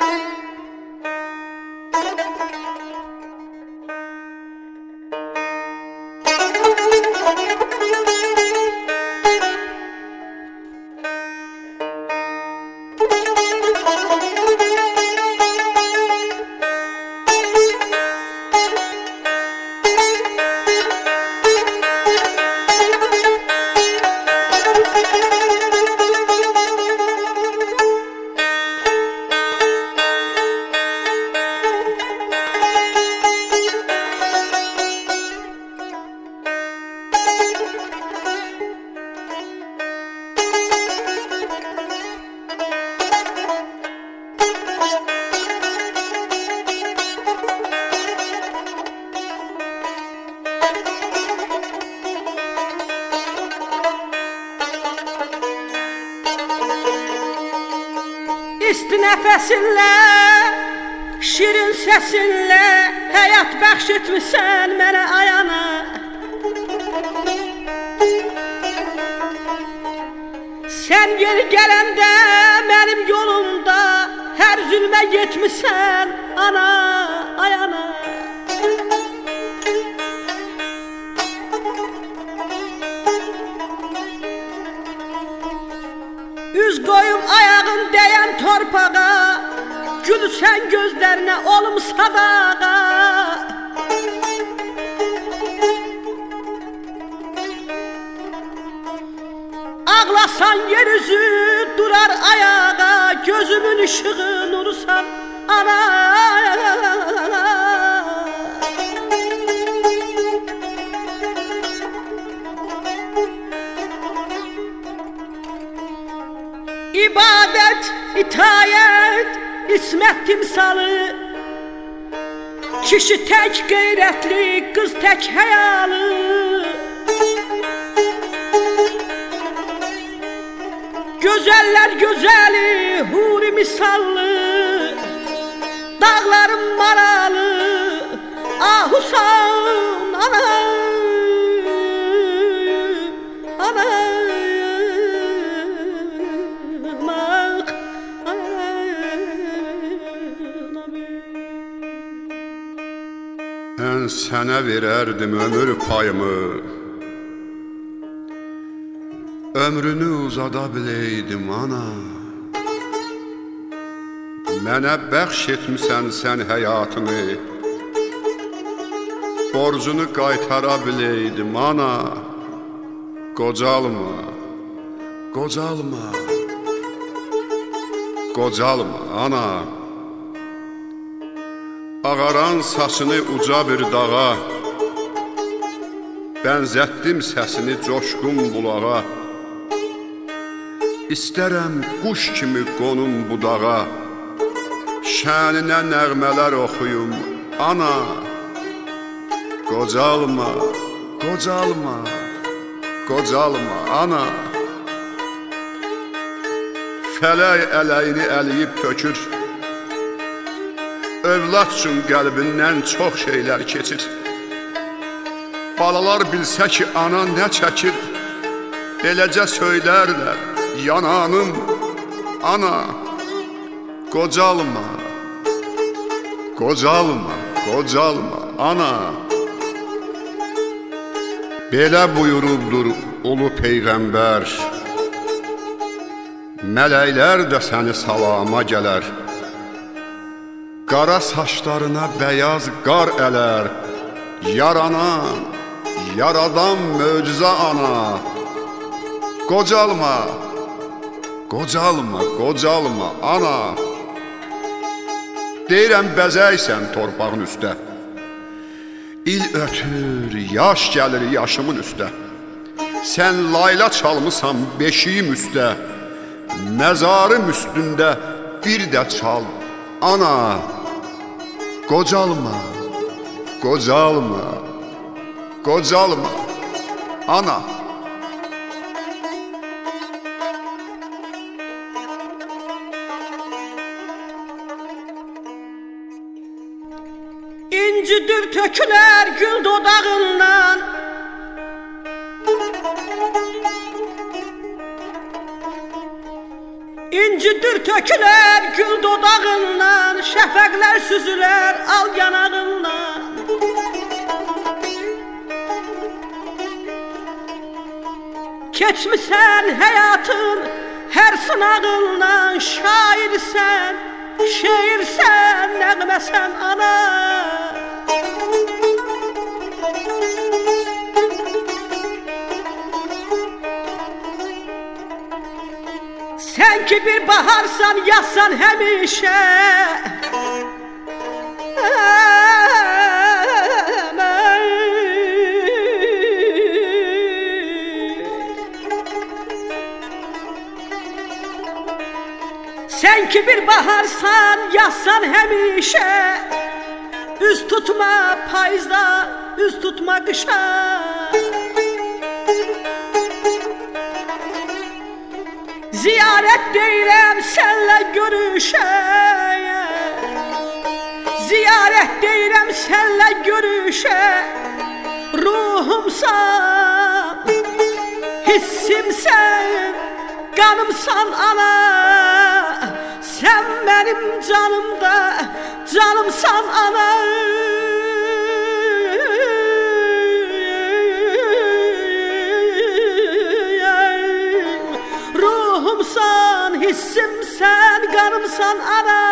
İsti nəfəsinlə, şirin səsinlə həyat bəxş etmisən mənə ayana. Sən yeri gələndə mənim yolumda hər zülmə yetmisən ana, ayana. Üz qoyum ayağım dəyən torpağa, gülsən gözlərinə olum sadağa. Ağlasan yer üzü durar ayağa, gözümün ışığı nurusan ana. İbadət, itayət, ismət timsalı, kişi tək qeyrətli, qız tək həyalı. Gözəllər gözəli, huri misallı, dağlarım maralı, ahusan ana, ana. Mən sənə verərdim ömür payımı, ömrünü uzada biləydim ana. Mənə bəxş etmisən sən həyatını, borcunu qaytara biləydim ana. Qocalma, qocalma, qocalma ana. Ağaran saçını uca bir dağa, bənzətdim səsini coşqun bulağa. İstərəm quş kimi qonum budağa, şəninə nəğmələr oxuyum ana. Qocalma, qocalma, qocalma ana. Fələk ələyini əliyib tökür, övlad üçün qəlbindən çox şeylər keçir. Balalar bilsə ki, ana nə çəkir, eləcə söylərlər, yananım, ana. Qocalma, qocalma, qocalma, ana. Belə buyurubdur ulu Peyğəmbər, mələklər də səni salama gələr. Qara saçlarına bəyaz qar ələr, yaranan, yaradan möcüzə ana. Qocalma, qocalma, qocalma ana. Deyirəm bəzəksən torpağın üstə, il ötür, yaş gəlir yaşımın üstə. Sən layla çalmısan beşiyim üstə, məzarım üstündə bir də çal ana. Qocalma, qocalma, qocalma ana. İncidir tökülər gül dodağından, İncidir tökülər gül dodağından. süzüler al yanağından. Keçmişsen hayatın her sınağından, şairsen, şiirsen, nəğməsən ana. Sen ki bir baharsan, yazsan həmişə. Sen ki bir baharsan, yazsan həmişə. Üz tutma payızda, üz tutma qışa. Ziyarət deyirəm sənlə görüşə. Ziyarət deyirəm sənlə görüşə. Ruhumsan, hissimsən, qanımsan ana. Sen benim canımda, canımsan ana. Ruhumsan, hissimsen, kanımsan ana.